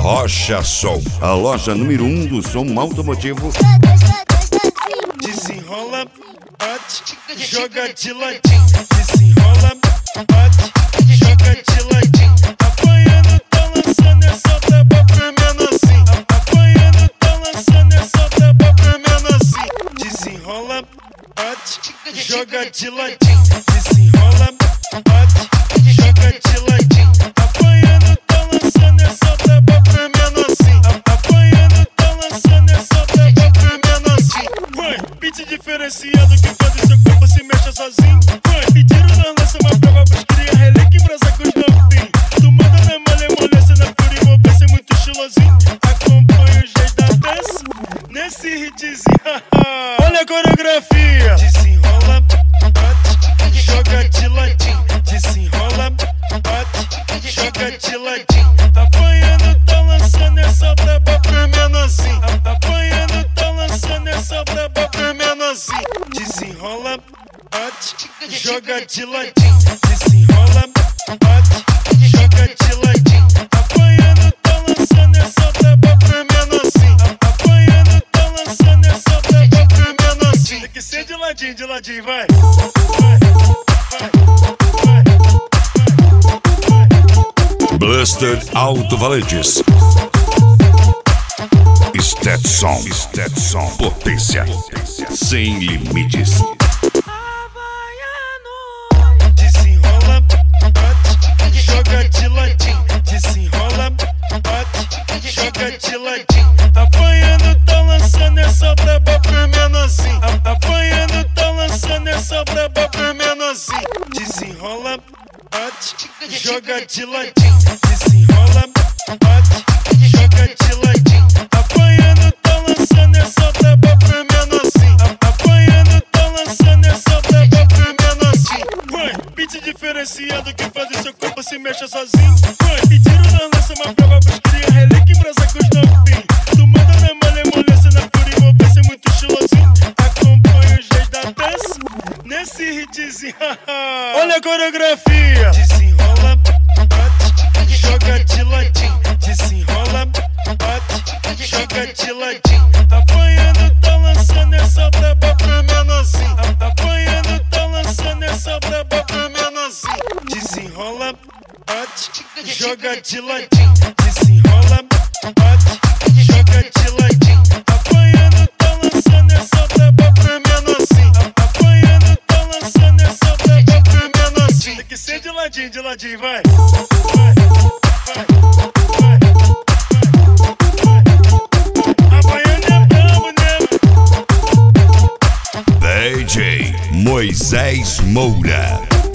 Rocha Som, a loja número 1 do som automotivo. Desenrola, bate, joga de ladinho. Desenrola, bate, joga de ladinho. Apanhando, tá lançando essa taba pra menorzinho. Apanhando, tá lançando essa taba pra menorzinho. Desenrola, bate, joga de ladinho. Desenrola, bate, joga de ladinho. Apanhando, tá lançando essa taba pra menorzinho. Apanhando, tá lançando essa taba pra menorzinho. Vai, beat diferenciado que faz o seu corpo se mexa sozinho. Vai, pediram na lança uma prova pros cria, relíquia em brasa com os novinhos. Tu manda na malemolência, na pura envolvência, muito estilosinho. Acompanha os reis da dança nesse hitzinho. Olha a coreografia. Desenrola, bate, joga de ladinho. Desenrola, bate, joga de ladinho. Apanhando, tá lançando essa braba pra menorzinho. Apanhando, tá lançando essa braba pra menorzinho. Desenrola, bate, joga de ladinho. Desenrola, bate, joga de ladinho. Apanhando, tá lançando essa braba pra menorzinho. Apanhando, tá lançando essa braba pra menorzinho. Tem que ser de ladinho, vai. Blaster Alto-Valentes. Stetson, potência sem limites. Desenrola, bate, joga de ladinho. Desenrola, bate, joga de ladinho. Apanhando, tá lançando essa braba pra menorzinho. Apanhando, tá lançando essa braba pra menorzinho. Desenrola, bate, joga de ladinho. Desenrola, bate, joga de ladinho. Apanhando, tá lançando essa braba pra menorzinho. Apanhando, tá lançando essa braba pra menorzinho. Vai, beat diferenciado que faz o seu corpo se mexa sozinho. Vai, pediram na lança uma prova pros cria, relíquia em brasa com os novinhos. Tu manda na malemolência, na pura envolvência, muito estilosinho. Acompanha os reis da dança nesse hitzinho. Olha a coreografia. Desenrola, bate, joga de ladinho. Desenrola, bate, joga de ladinho. Apanhando, tá lançando essa braba pra menorzinho. Apanhando, tá lançando essa braba pra menorzinho. Desenrola, bate, joga de ladinho. Desenrola, bate, joga de ladinho. Apanhando, tá lançando essa braba pra menorzinho. Apanhando, tá lançando essa braba pra menorzinho. Tem que ser de ladinho, vai. DJ Moisés Moura.